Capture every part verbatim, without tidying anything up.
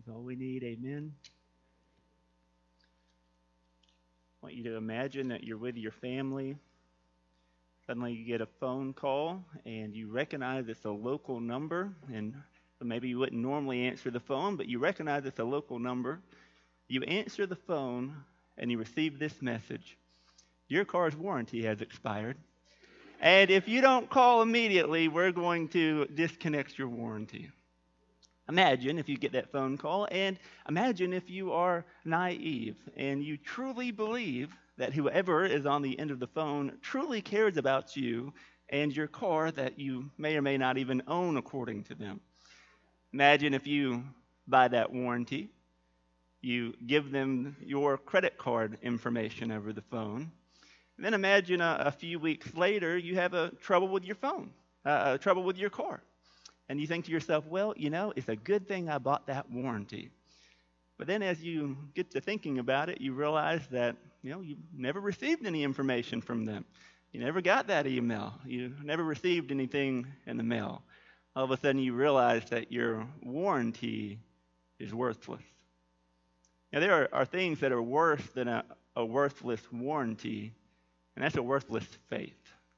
all we need. Amen. I want you to imagine that you're with your family. Suddenly you get a phone call and you recognize it's a local number. And maybe you wouldn't normally answer the phone, but you recognize it's a local number. You answer the phone and you receive this message. Your car's warranty has expired. And if you don't call immediately, we're going to disconnect your warranty. Imagine if you get that phone call, and imagine if you are naive and you truly believe that whoever is on the end of the phone truly cares about you and your car that you may or may not even own according to them. Imagine if you buy that warranty, you give them your credit card information over the phone. Then imagine a, a few weeks later, you have a trouble with your phone, uh, trouble with your car. And you think to yourself, well, you know, it's a good thing I bought that warranty. But then as you get to thinking about it, you realize that, you know, you never received any information from them. You never got that email. You never received anything in the mail. All of a sudden you realize that your warranty is worthless. Now, there are, are things that are worse than a, a worthless warranty, and that's a worthless faith.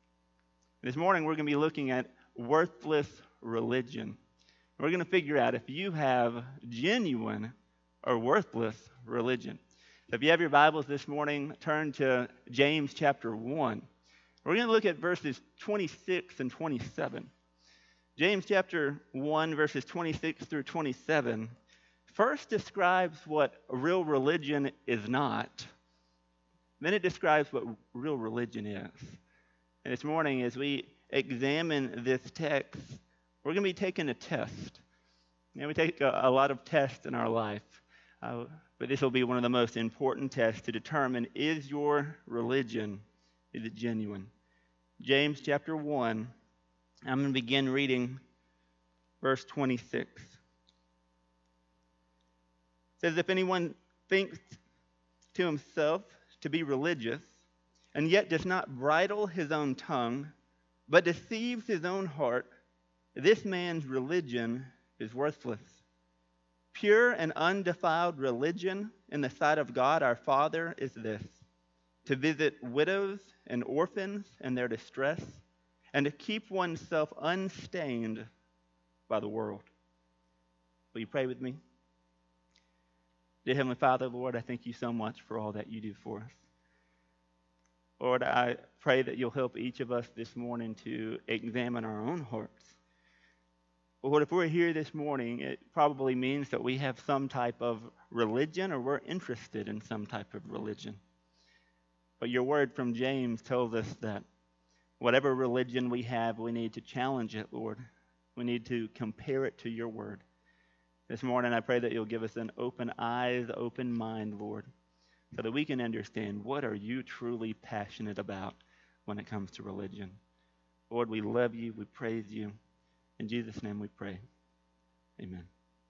This morning we're going to be looking at worthless religion. We're going to figure out if you have genuine or worthless religion. So if you have your Bibles this morning, turn to James chapter one. We're going to look at verses twenty-six and twenty-seven. James chapter one, verses twenty-six through twenty-seven, first describes what real religion is not. Then it describes what real religion is. And this morning, as we examine this text, we're going to be taking a test. You know, we take a, a lot of tests in our life, uh, but this will be one of the most important tests to determine, is your religion, is it genuine? James chapter one, I'm going to begin reading verse twenty-six. It says, if anyone thinks to himself to be religious, and yet does not bridle his own tongue, but deceives his own heart, this man's religion is worthless. Pure and undefiled religion in the sight of God our Father is this, to visit widows and orphans in their distress, and to keep oneself unstained by the world. Will you pray with me? Dear Heavenly Father, Lord, I thank you so much for all that you do for us. Lord, I pray that you'll help each of us this morning to examine our own hearts. Lord, if we're here this morning, it probably means that we have some type of religion or we're interested in some type of religion. But your word from James tells us that whatever religion we have, we need to challenge it, Lord. We need to compare it to your word. This morning, I pray that you'll give us an open eyes, open mind, Lord, so that we can understand what are you truly passionate about when it comes to religion. Lord, we love you. We praise you. In Jesus' name we pray. Amen.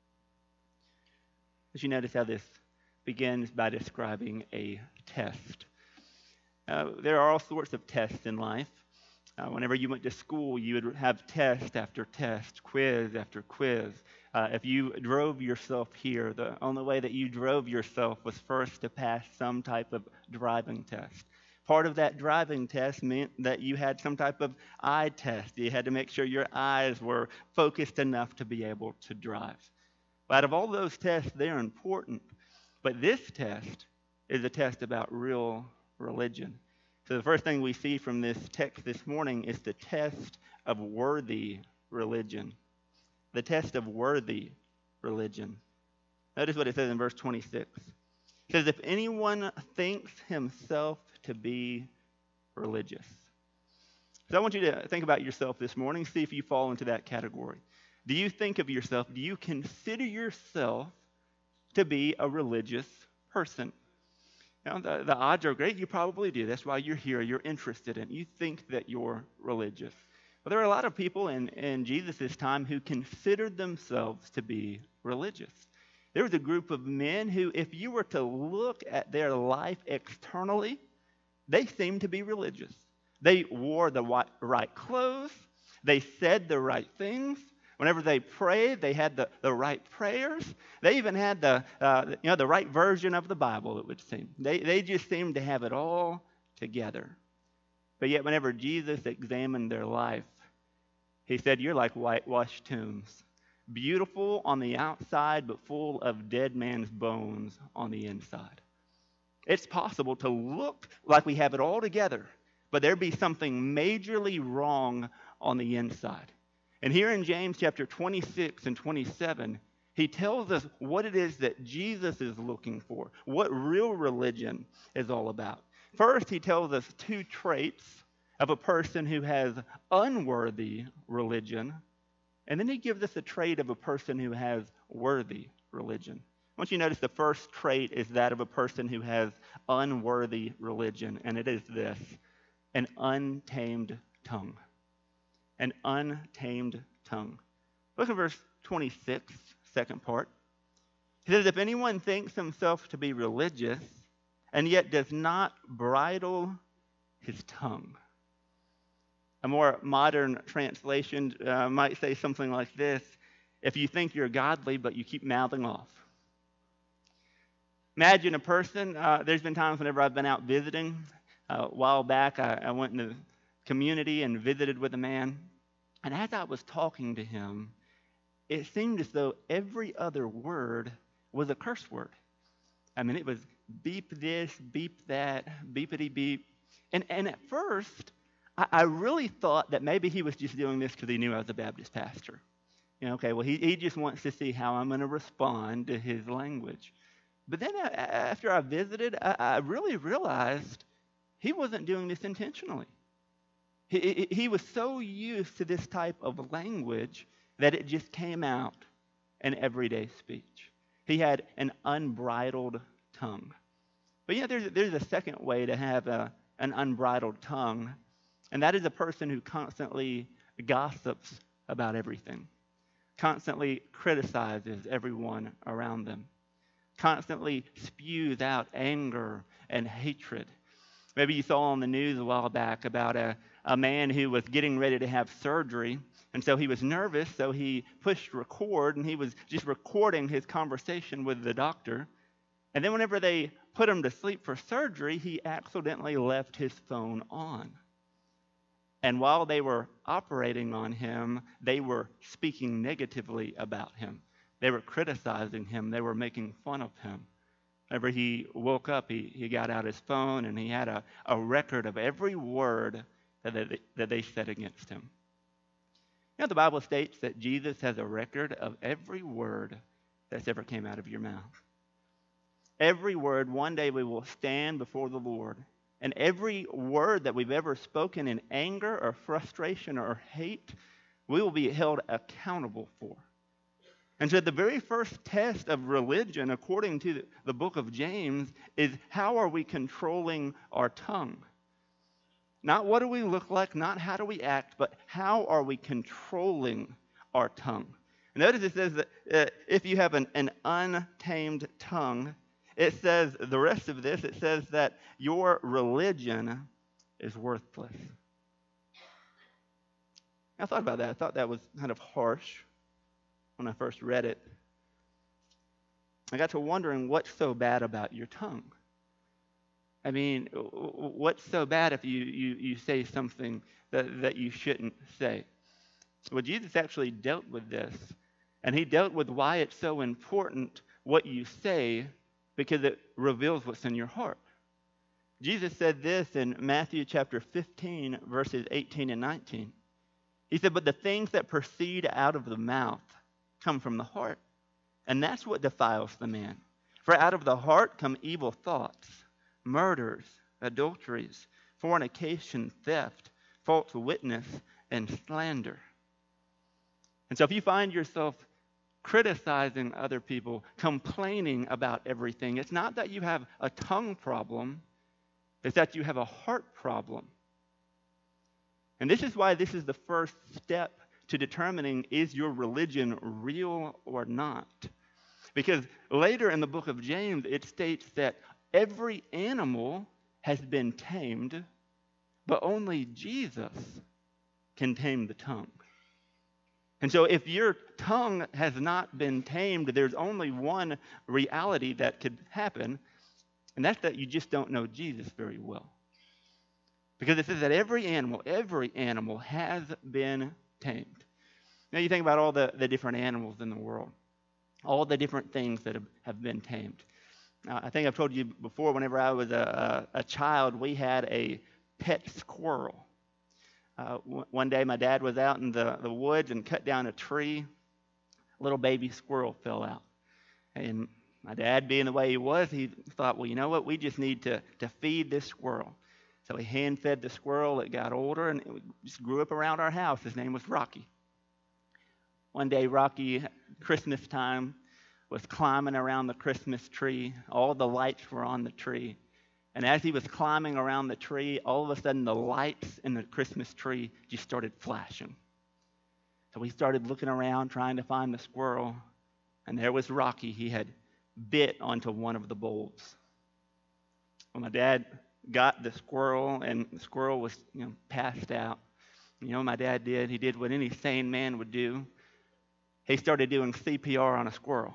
As you notice how this begins by describing a test. Uh, there are all sorts of tests in life. Uh, whenever you went to school, you would have test after test, quiz after quiz. Uh, if you drove yourself here, the only way that you drove yourself was first to pass some type of driving test. Part of that driving test meant that you had some type of eye test. You had to make sure your eyes were focused enough to be able to drive. But out of all those tests, they're important. But this test is a test about real religion. So the first thing we see from this text this morning is the test of worthy religion. The test of worthy religion. Notice what it says in verse twenty-six. It says, if anyone thinks himself to be religious. So I want you to think about yourself this morning, see if you fall into that category. Do you think of yourself, do you consider yourself to be a religious person? You know, the, the odds are great. You probably do. That's why you're here. You're interested in it. You think that you're religious. But there are a lot of people in, in Jesus' time who considered themselves to be religious. There was a group of men who, if you were to look at their life externally, they seemed to be religious. They wore the right clothes. They said the right things. Whenever they prayed, they had the, the right prayers. They even had the uh, you know the right version of the Bible, it would seem. They, they just seemed to have it all together. But yet whenever Jesus examined their life, he said, you're like whitewashed tombs, beautiful on the outside, but full of dead man's bones on the inside. It's possible to look like we have it all together, but there be something majorly wrong on the inside. And here in James chapter twenty-six and twenty-seven, he tells us what it is that Jesus is looking for, what real religion is all about. First, he tells us two traits of a person who has unworthy religion. And then he gives us a trait of a person who has worthy religion. I want you to notice the first trait is that of a person who has unworthy religion. And it is this: an untamed tongue. An untamed tongue. Look at verse twenty-six, second part. He says, if anyone thinks himself to be religious and yet does not bridle his tongue. A more modern translation uh, might say something like this: if you think you're godly, but you keep mouthing off. Imagine a person, uh, there's been times whenever I've been out visiting. Uh, a while back, I, I went in the community and visited with a man. And as I was talking to him, it seemed as though every other word was a curse word. I mean, it was beep this, beep that, beepity beep. And, and at first, I really thought that maybe he was just doing this because he knew I was a Baptist pastor. You know, okay, well, he, he just wants to see how I'm going to respond to his language. But then I, after I visited, I, I really realized he wasn't doing this intentionally. He, he, he was so used to this type of language that it just came out in everyday speech. He had an unbridled tongue. But yeah, there's, there's a second way to have a, an unbridled tongue. And that is a person who constantly gossips about everything, constantly criticizes everyone around them, constantly spews out anger and hatred. Maybe you saw on the news a while back about a, a man who was getting ready to have surgery, and so he was nervous, so he pushed record, and he was just recording his conversation with the doctor. And then whenever they put him to sleep for surgery, he accidentally left his phone on. And while they were operating on him, they were speaking negatively about him. They were criticizing him. They were making fun of him. Whenever he woke up, he, he got out his phone and he had a, a record of every word that they, that they said against him. You know, the Bible states that Jesus has a record of every word that's ever came out of your mouth. Every word, one day we will stand before the Lord. And every word that we've ever spoken in anger or frustration or hate, we will be held accountable for. And so the very first test of religion, according to the book of James, is how are we controlling our tongue? Not what do we look like, not how do we act, but how are we controlling our tongue? Notice it says that uh, if you have an, an untamed tongue, it says, the rest of this, it says that your religion is worthless. I thought about that. I thought that was kind of harsh when I first read it. I got to wondering, what's so bad about your tongue? I mean, what's so bad if you, you, you say something that, that you shouldn't say? Well, Jesus actually dealt with this, and he dealt with why it's so important what you say, because it reveals what's in your heart. Jesus said this in Matthew chapter fifteen, verses eighteen and nineteen. He said, but the things that proceed out of the mouth come from the heart, and that's what defiles the man. For out of the heart come evil thoughts, murders, adulteries, fornication, theft, false witness, and slander. And so if you find yourself criticizing other people, complaining about everything, it's not that you have a tongue problem, it's that you have a heart problem. And this is why this is the first step to determining, is your religion real or not? Because later in the book of James, it states that every animal has been tamed, but only Jesus can tame the tongue. And so if your tongue has not been tamed, there's only one reality that could happen, and that's that you just don't know Jesus very well. Because it says that every animal, every animal has been tamed. Now you think about all the, the different animals in the world, all the different things that have, have been tamed. Now, I think I've told you before, whenever I was a, a, a child, we had a pet squirrel. Uh, w- one day my dad was out in the, the woods and cut down a tree. A little baby squirrel fell out. And my dad, being the way he was, he thought, well, you know what? We just need to, to feed this squirrel. So he hand-fed the squirrel. It got older, and it just grew up around our house. His name was Rocky. One day, Rocky, Christmas time, was climbing around the Christmas tree. All the lights were on the tree. And as he was climbing around the tree, all of a sudden the lights in the Christmas tree just started flashing. So he started looking around, trying to find the squirrel. And there was Rocky. He had bit onto one of the bulbs. Well, my dad got the squirrel, and the squirrel was, you know, passed out. You know what my dad did? He did what any sane man would do. He started doing C P R on a squirrel.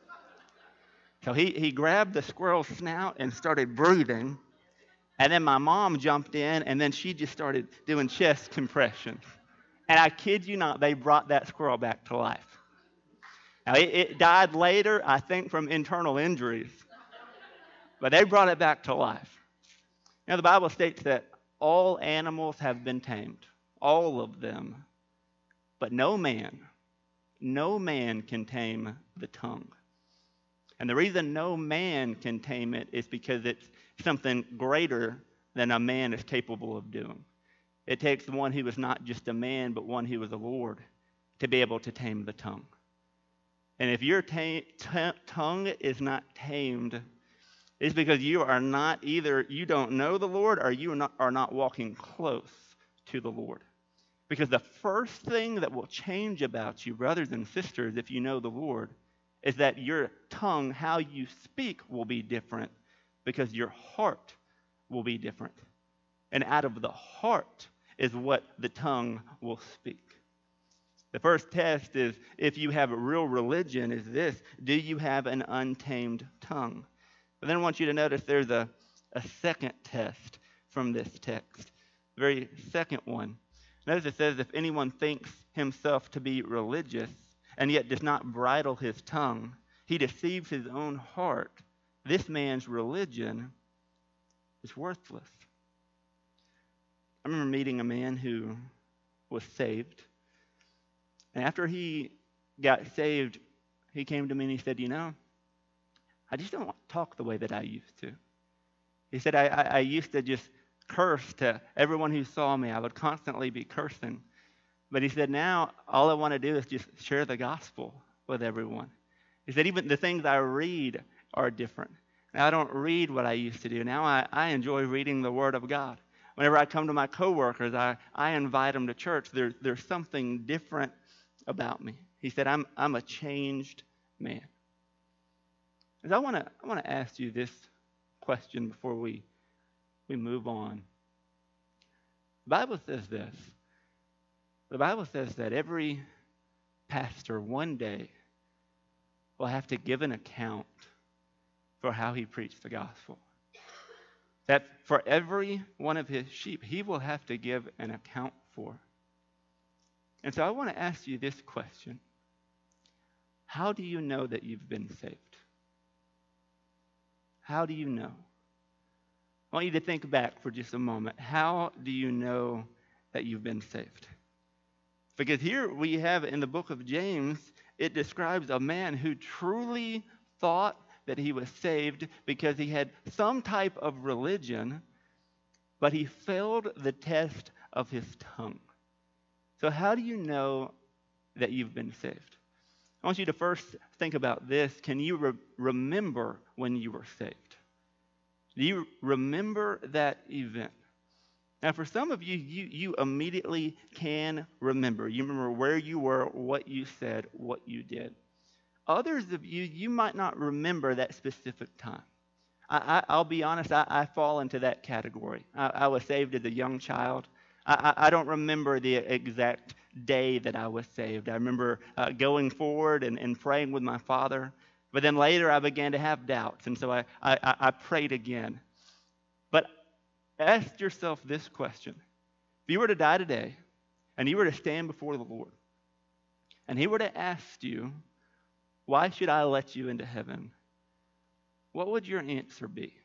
So he, he grabbed the squirrel's snout and started breathing. And then my mom jumped in, and then she just started doing chest compressions. And I kid you not, they brought that squirrel back to life. Now, it, it died later, I think, from internal injuries. But they brought it back to life. Now, the Bible states that all animals have been tamed, all of them. But no man, no man can tame the tongue. And the reason no man can tame it is because it's something greater than a man is capable of doing. It takes one who is not just a man, but one who is a Lord to be able to tame the tongue. And if your ta- t- tongue is not tamed, it's because you are not either, you don't know the Lord, or you are not, are not walking close to the Lord. Because the first thing that will change about you, brothers and sisters, if you know the Lord, is that your tongue, how you speak, will be different because your heart will be different. And out of the heart is what the tongue will speak. The first test is, if you have a real religion, is this: do you have an untamed tongue? But then I want you to notice there's a, a second test from this text. The very second one. Notice it says, if anyone thinks himself to be religious and yet does not bridle his tongue, he deceives his own heart. This man's religion is worthless. I remember meeting a man who was saved. And after he got saved, he came to me and he said, you know, I just don't talk the way that I used to. He said, I, I, I used to just curse to everyone who saw me. I would constantly be cursing. But he said, now all I want to do is just share the gospel with everyone. He said, even the things I read are different. Now I don't read what I used to do. Now I, I enjoy reading the Word of God. Whenever I come to my coworkers, I, I invite them to church. There, there's something different about me. He said, I'm I'm a changed man. And I want to I want to ask you this question before we we move on. The Bible says this. The Bible says that every pastor one day will have to give an account for how he preached the gospel. That for every one of his sheep, he will have to give an account for. And so I want to ask you this question. How do you know that you've been saved? How do you know? I want you to think back for just a moment. How do you know that you've been saved? Because here we have in the book of James, it describes a man who truly thought that he was saved because he had some type of religion, but he failed the test of his tongue. So how do you know that you've been saved? I want you to first think about this. Can you re- remember when you were saved? Do you remember that event? Now, for some of you, you, you immediately can remember. You remember where you were, what you said, what you did. Others of you, you might not remember that specific time. I, I, I'll be honest, I, I fall into that category. I, I was saved as a young child. I, I, I don't remember the exact day that I was saved. I remember uh, going forward and, and praying with my father. But then later I began to have doubts, and so I, I, I prayed again. But ask yourself this question. If you were to die today, and you were to stand before the Lord, and he were to ask you, why should I let you into heaven? What would your answer be?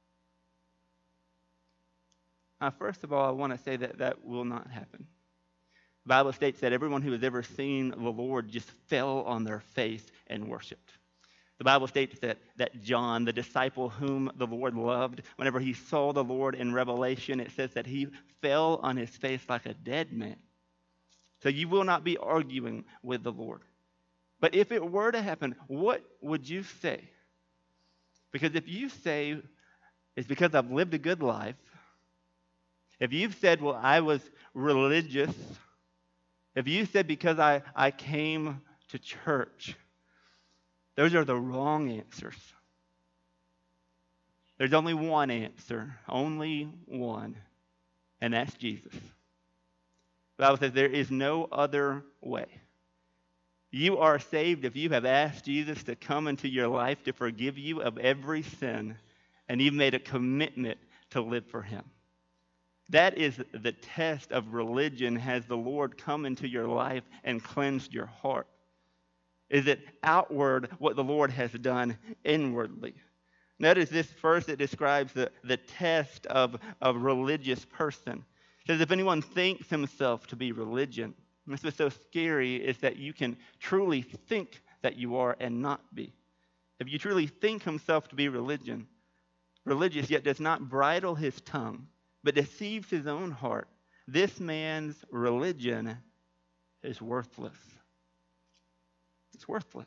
Uh, first of all, I want to say that that will not happen. The Bible states that everyone who has ever seen the Lord just fell on their face and worshiped. The Bible states that, that John, the disciple whom the Lord loved, whenever he saw the Lord in Revelation, it says that he fell on his face like a dead man. So you will not be arguing with the Lord. But if it were to happen, what would you say? Because if you say, it's because I've lived a good life, if you've said, well, I was religious, if you said because I, I came to church, those are the wrong answers. There's only one answer, only one, and that's Jesus. The Bible says there is no other way. You are saved if you have asked Jesus to come into your life to forgive you of every sin, and you've made a commitment to live for him. That is the test of religion. Has the Lord come into your life and cleansed your heart? Is it outward what the Lord has done inwardly? Notice this verse, it describes the, the test of a religious person. It says if anyone thinks himself to be religion, and this is so scary, is that you can truly think that you are and not be. If you truly think himself to be religion, religious, yet does not bridle his tongue, but deceives his own heart, this man's religion is worthless. It's worthless.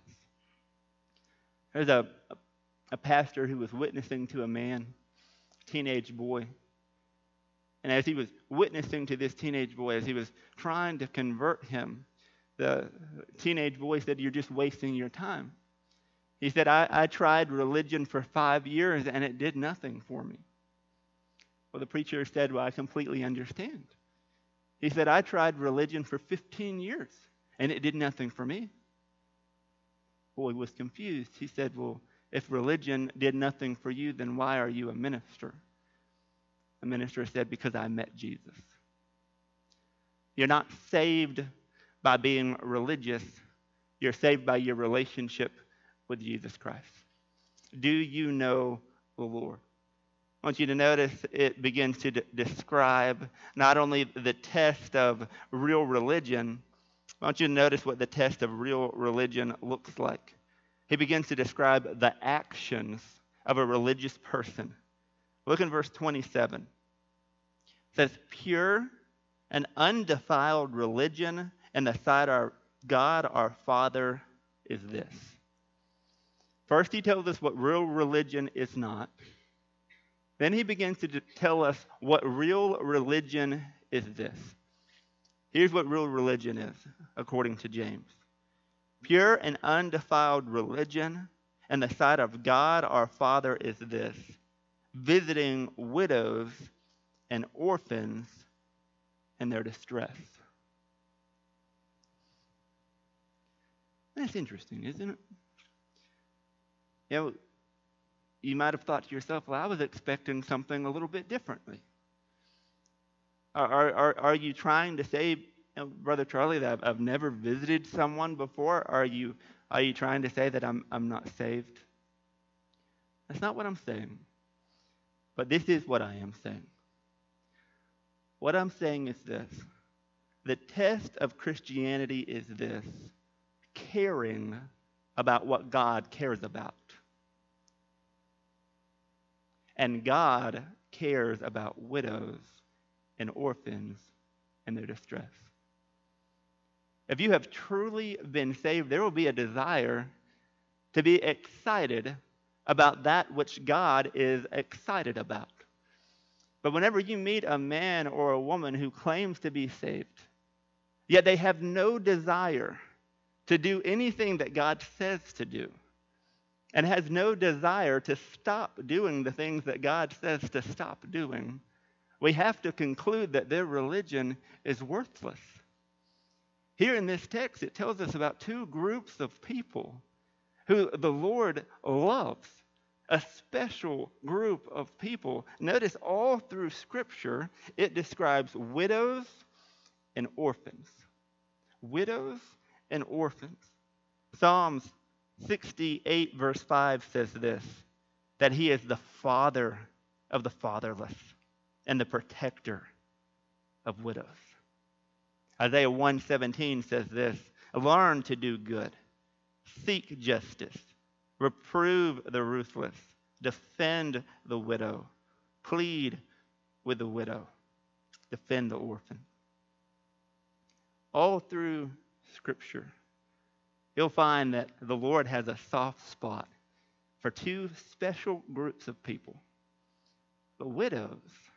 There's a, a, a pastor who was witnessing to a man, a teenage boy. And as he was witnessing to this teenage boy, as he was trying to convert him, the teenage boy said, "You're just wasting your time." He said, I, I tried religion for five years and it did nothing for me. Well, the preacher said, well, I completely understand. He said, I tried religion for fifteen years and it did nothing for me. Boy was confused. He said, well, if religion did nothing for you, then why are you a minister? The minister said, because I met Jesus. You're not saved by being religious. You're saved by your relationship with Jesus Christ. Do you know the Lord? I want you to notice it begins to d- describe not only the test of real religion, I want you to notice what the test of real religion looks like. He begins to describe the actions of a religious person. Look in verse twenty-seven. It says, pure and undefiled religion in the sight of our God our Father is this. First, he tells us what real religion is not. Then he begins to d- tell us what real religion is this. Here's what real religion is, according to James. Pure and undefiled religion in the sight of God our Father is this, visiting widows and orphans in their distress. That's interesting, isn't it? You know, you might have thought to yourself, well, I was expecting something a little bit differently. Are, are, are you trying to say, you know, Brother Charlie, that I've, I've never visited someone before? Are you, are you trying to say that I'm, I'm not saved? That's not what I'm saying. But this is what I am saying. What I'm saying is this. The test of Christianity is this: caring about what God cares about. And God cares about widows and orphans in their distress. If you have truly been saved, there will be a desire to be excited about that which God is excited about. But whenever you meet a man or a woman who claims to be saved, yet they have no desire to do anything that God says to do, and has no desire to stop doing the things that God says to stop doing, we have to conclude that their religion is worthless. Here in this text, it tells us about two groups of people who the Lord loves, a special group of people. Notice all through Scripture, it describes widows and orphans. Widows and orphans. Psalms sixty-eight verse five says this, that he is the father of the fatherless and the protector of widows. Isaiah one seventeen says this, learn to do good, seek justice, reprove the ruthless, defend the widow, plead with the widow, defend the orphan. All through Scripture, you'll find that the Lord has a soft spot for two special groups of people, the widows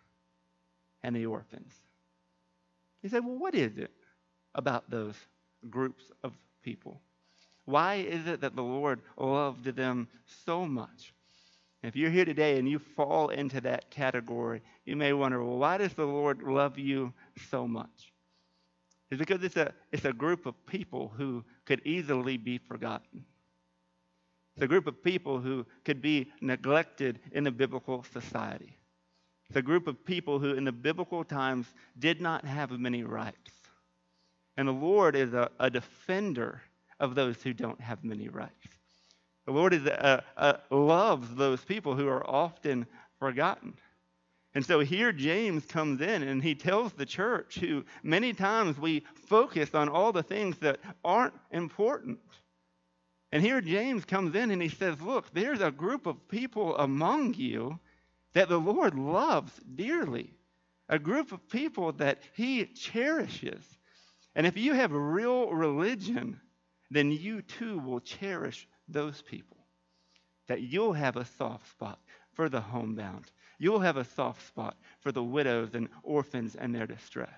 and the orphans. You say, well, what is it about those groups of people? Why is it that the Lord loved them so much? If you're here today and you fall into that category, you may wonder, well, why does the Lord love you so much? It's because it's a, it's a group of people who could easily be forgotten. It's a group of people who could be neglected in a biblical society. It's a group of people who in the biblical times did not have many rights. And the Lord is a, a defender of those who don't have many rights. The Lord is a, a, loves those people who are often forgotten. And so here James comes in and he tells the church who many times we focus on all the things that aren't important. And here James comes in and he says, look, there's a group of people among you that the Lord loves dearly. A group of people that he cherishes. And if you have real religion, then you too will cherish those people. That you'll have a soft spot for the homebound. You'll have a soft spot for the widows and orphans and their distress.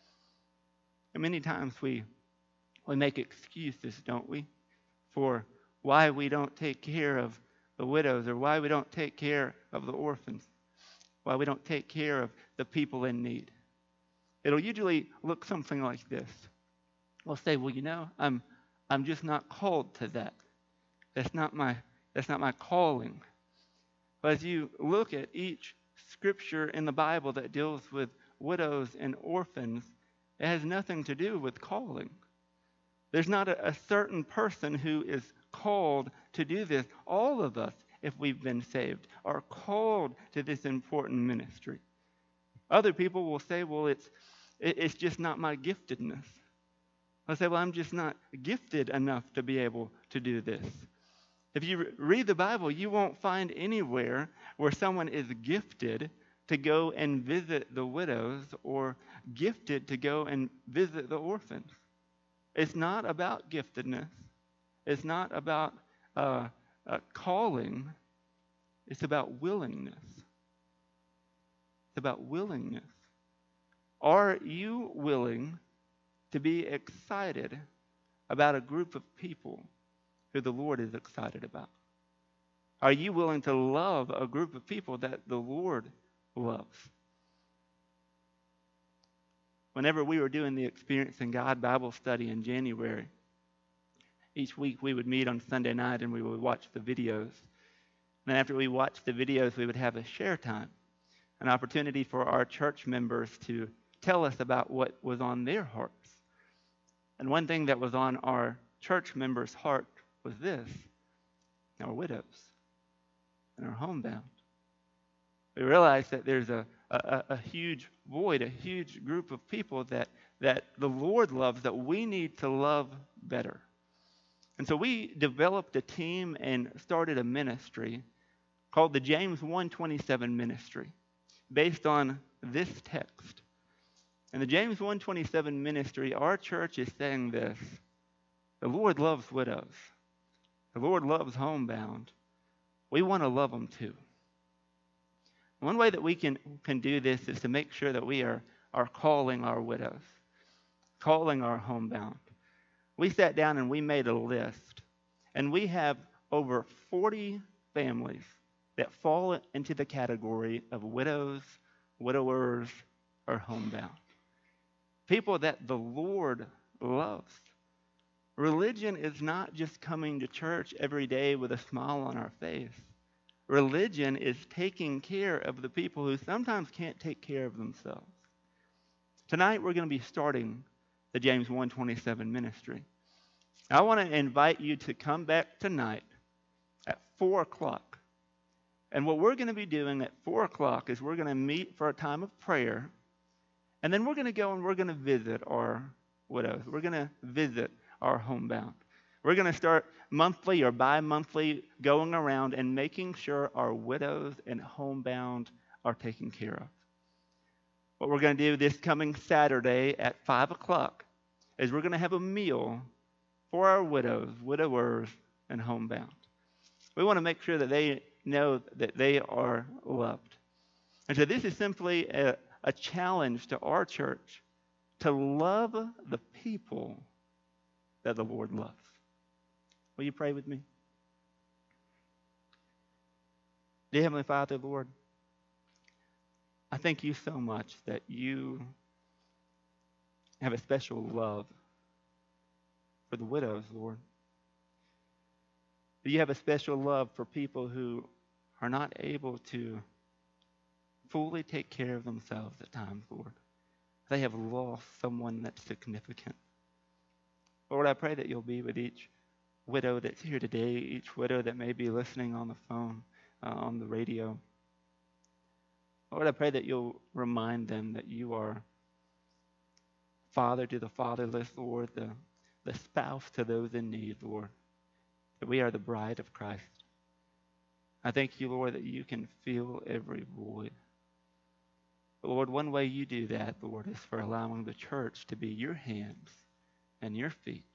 And many times we, we make excuses, don't we, for why we don't take care of the widows or why we don't take care of the orphans, why we don't take care of the people in need. It'll usually look something like this. We'll say, well, you know, I'm I'm just not called to that. That's not my that's not my calling. But as you look at each scripture in the Bible that deals with widows and orphans, it has nothing to do with calling. There's not a, a certain person who is called to do this. All of us, if we've been saved, are called to this important ministry. Other people will say, well, it's it, it's just not my giftedness. I'll say, well, I'm just not gifted enough to be able to do this. If you re- read the Bible, you won't find anywhere where someone is gifted to go and visit the widows or gifted to go and visit the orphans. It's not about giftedness. It's not about uh, uh, calling. It's about willingness. It's about willingness. Are you willing to be excited about a group of people who the Lord is excited about? Are you willing to love a group of people that the Lord loves? Whenever we were doing the Experiencing God Bible study in January, each week we would meet on Sunday night and we would watch the videos. And then after we watched the videos, we would have a share time, an opportunity for our church members to tell us about what was on their hearts. And one thing that was on our church members' heart was this: our widows and our homebound. We realized that there's a, a, a huge void, a huge group of people that, that the Lord loves that we need to love better. And so we developed a team and started a ministry called the James one twenty-seven Ministry, based on this text. In the James one twenty-seven Ministry, our church is saying this: the Lord loves widows. The Lord loves homebound. We want to love them too. One way that we can, can do this is to make sure that we are, are calling our widows, calling our homebound. We sat down and we made a list, and we have over forty families that fall into the category of widows, widowers, or homebound. People that the Lord loves. Religion is not just coming to church every day with a smile on our face. Religion is taking care of the people who sometimes can't take care of themselves. Tonight we're going to be starting the James one twenty-seven ministry. I want to invite you to come back tonight at four o'clock. And what we're going to be doing at four o'clock is we're going to meet for a time of prayer. And then we're going to go and we're going to visit our widows. We're going to visit our homebound. We're going to start monthly or bi-monthly going around and making sure our widows and homebound are taken care of. What we're going to do this coming Saturday at five o'clock is we're going to have a meal for our widows, widowers, and homebound. We want to make sure that they know that they are loved. And so this is simply a, a challenge to our church to love the people that the Lord loves. Will you pray with me? Dear Heavenly Father, Lord, I thank you so much that you have a special love for the widows, Lord. That you have a special love for people who are not able to fully take care of themselves at times, Lord. They have lost someone that's significant. Lord, I pray that you'll be with each widow that's here today, each widow that may be listening on the phone, uh, on the radio. Lord, I pray that you'll remind them that you are father to the fatherless, Lord, the, the spouse to those in need, Lord, that we are the bride of Christ. I thank you, Lord, that you can fill every void. But Lord, one way you do that, Lord, is for allowing the church to be your hands and your feet.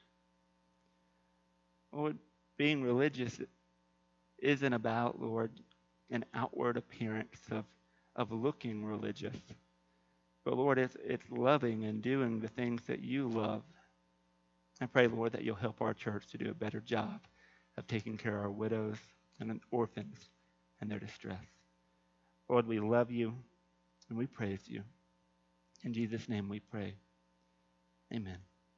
Lord, being religious isn't about, Lord, an outward appearance of, of looking religious. But Lord, it's, it's loving and doing the things that you love. I pray, Lord, that you'll help our church to do a better job of taking care of our widows and orphans and their distress. Lord, we love you and we praise you. In Jesus' name we pray. Amen.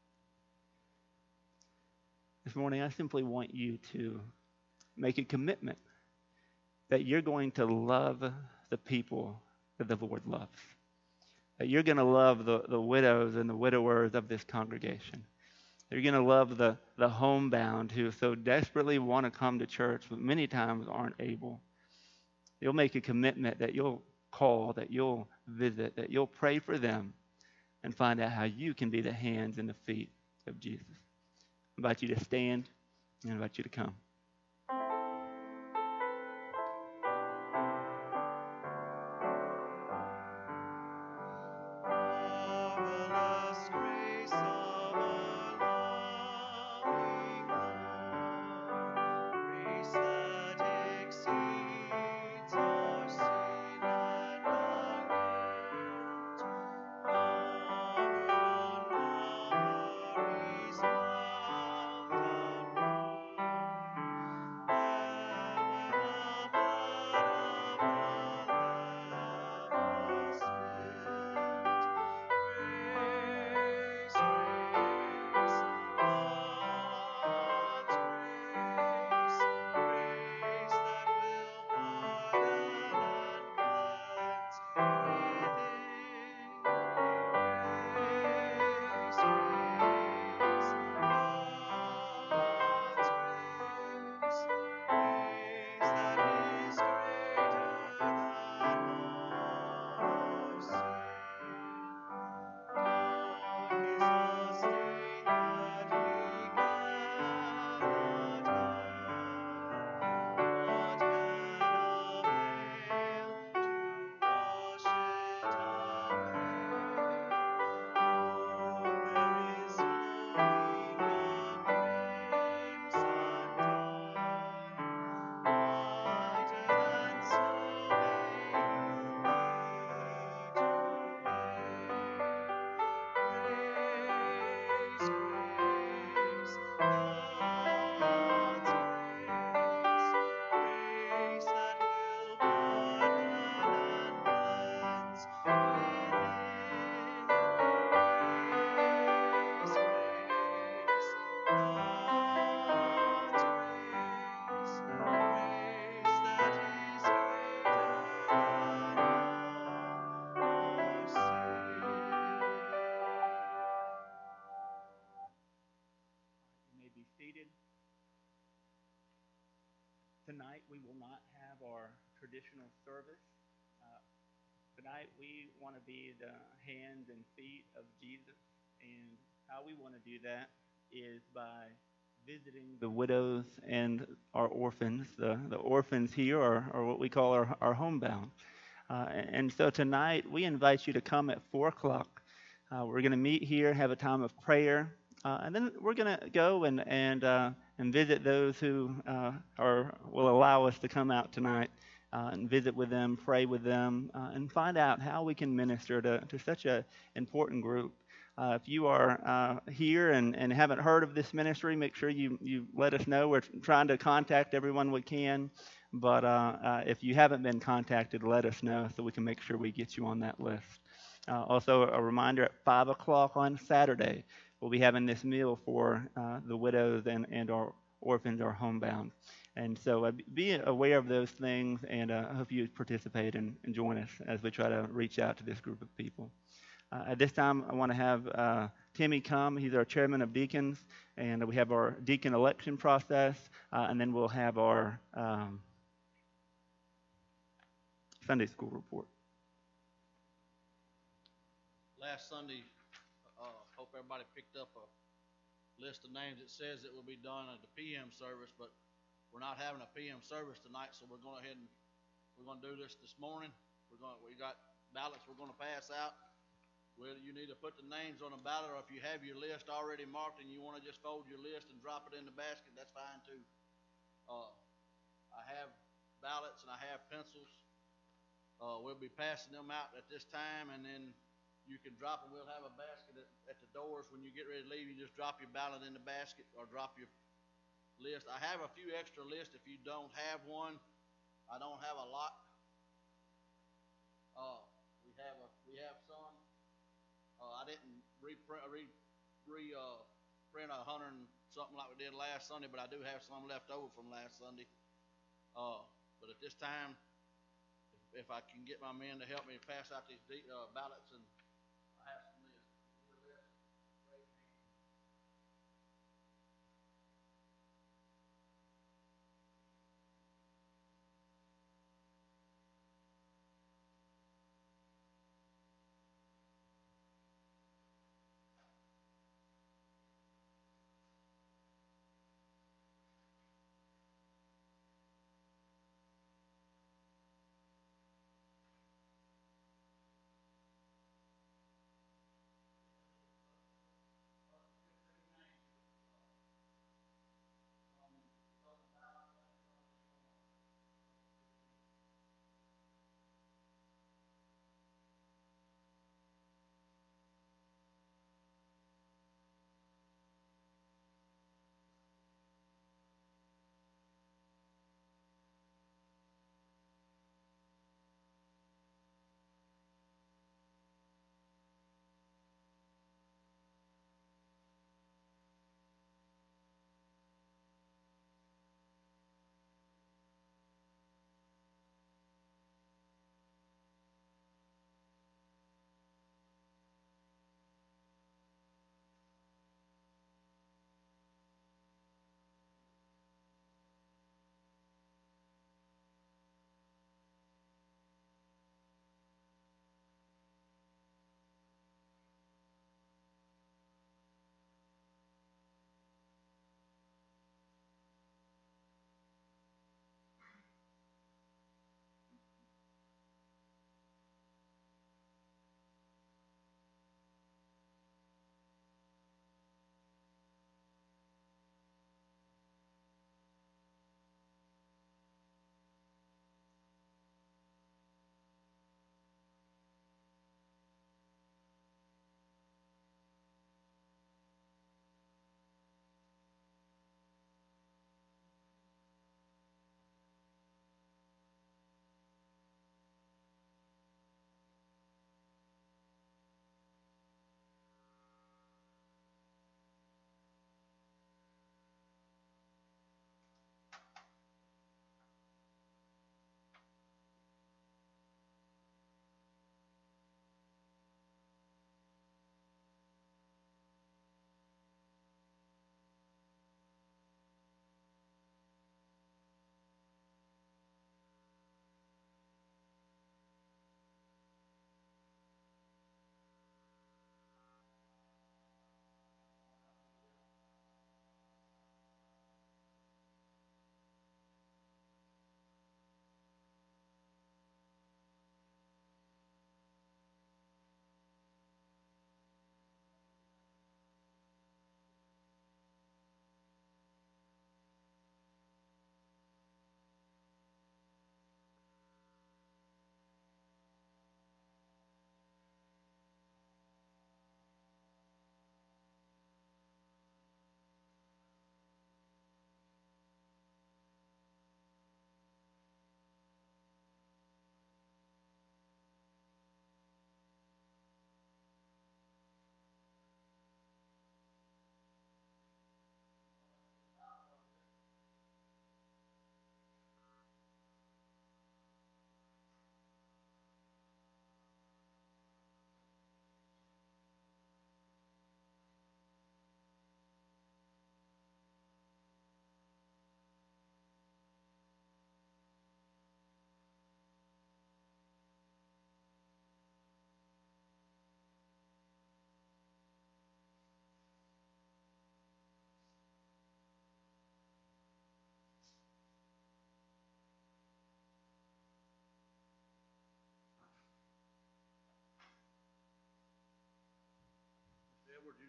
This morning, I simply want you to make a commitment that you're going to love the people that the Lord loves. That you're going to love the, the widows and the widowers of this congregation. That you're going to love the, the homebound who so desperately want to come to church but many times aren't able. You'll make a commitment that you'll call, that you'll visit, that you'll pray for them and find out how you can be the hands and the feet of Jesus. I invite you to stand and I invite you to come. tonight we will not have our traditional service. Uh, Tonight we want to be the hands and feet of Jesus, and how we want to do that is by visiting the widows and our orphans. The, the orphans here are, are what we call our, our homebound. Uh, and so tonight we invite you to come at four o'clock. Uh, we're going to meet here, have a time of prayer, uh, and then we're going to go and and uh, and visit those who uh, are will allow us to come out tonight uh, and visit with them, pray with them, uh, and find out how we can minister to, to such an important group. Uh, if you are uh, here and, and haven't heard of this ministry, make sure you, you let us know. We're trying to contact everyone we can. But uh, uh, if you haven't been contacted, let us know so we can make sure we get you on that list. Uh, also, a reminder at five o'clock on Saturday, we'll be having this meal for uh, the widows and, and our orphans, our homebound. And so uh, be aware of those things, and uh, I hope you participate and, and join us as we try to reach out to this group of people. Uh, at this time, I want to have uh, Timmy come. He's our chairman of deacons, and we have our deacon election process, uh, and then we'll have our um, Sunday school report. Last Sunday, uh, hope everybody picked up a list of names. It says it will be done at the P M service, but we're not having a P M service tonight, so we're going ahead and we're going to do this this morning. We're going. We got ballots we're going to pass out. Well, you need to put the names on the ballot, or if you have your list already marked and you want to just fold your list and drop it in the basket, that's fine too. Uh, I have ballots and I have pencils. Uh, we'll be passing them out at this time, and then you can drop them. We'll have a basket at, at the doors. When you get ready to leave, you just drop your ballot in the basket or drop your list. I have a few extra lists if you don't have one. I don't have a lot. Uh, we have a we have some. Uh, I didn't reprint re, re uh, print a hundred and something like we did last Sunday, but I do have some left over from last Sunday. Uh, but at this time, if, if I can get my men to help me pass out these de- uh, ballots, and I have some lists.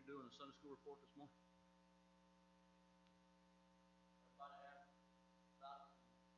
you're doing a Sunday school report this morning? Everybody have Bible?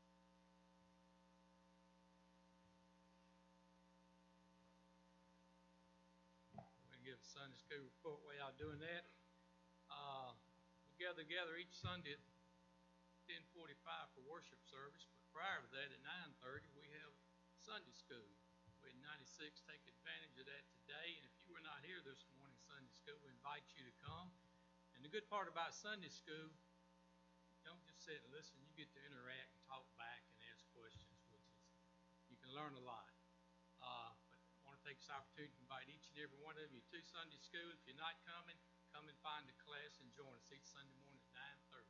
We give a Sunday school report while y'all doing that. Uh, we gather together each Sunday at ten forty-five for worship service, but prior to that at nine thirty we have Sunday school. We at ninety-six take advantage of that today, and if you were not here this morning Sunday school, we invite you to come. And the good part about Sunday school, don't just sit and listen, you get to interact and talk back and ask questions, which is, you can learn a lot. Uh, but I want to take this opportunity to invite each and every one of you to Sunday school. If you're not coming, come and find a class and join us each Sunday morning at nine thirty.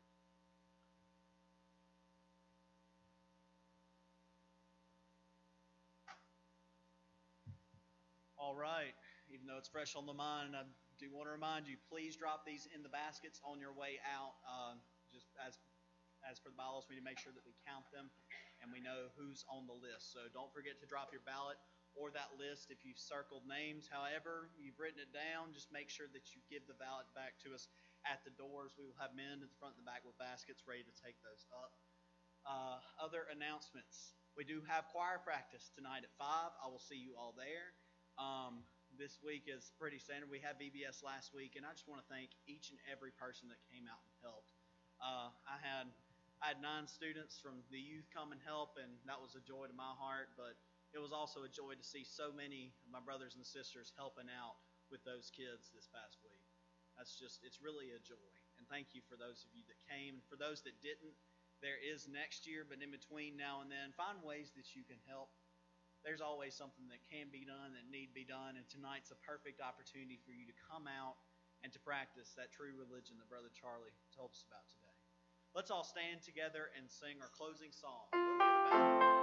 All right, even though it's fresh on the mind, I do want to remind you, please drop these in the baskets on your way out. Uh, just as as for the ballots, we need to make sure that we count them and we know who's on the list. So don't forget to drop your ballot or that list if you've circled names. However, you've written it down, just make sure that you give the ballot back to us at the doors. We will have men at the front and the back with baskets ready to take those up. Uh, other announcements. We do have choir practice tonight at five. I will see you all there. Um, this week is pretty standard. We had V B S last week, and I just want to thank each and every person that came out and helped. Uh, I had I had nine students from the youth come and help, and that was a joy to my heart, but it was also a joy to see so many of my brothers and sisters helping out with those kids this past week. That's just, it's really a joy. And thank you for those of you that came. For those that didn't, there is next year, but in between now and then, find ways that you can help. There's always something that can be done, that need be done, and tonight's a perfect opportunity for you to come out and to practice that true religion that Brother Charlie told us about today. Let's all stand together and sing our closing song.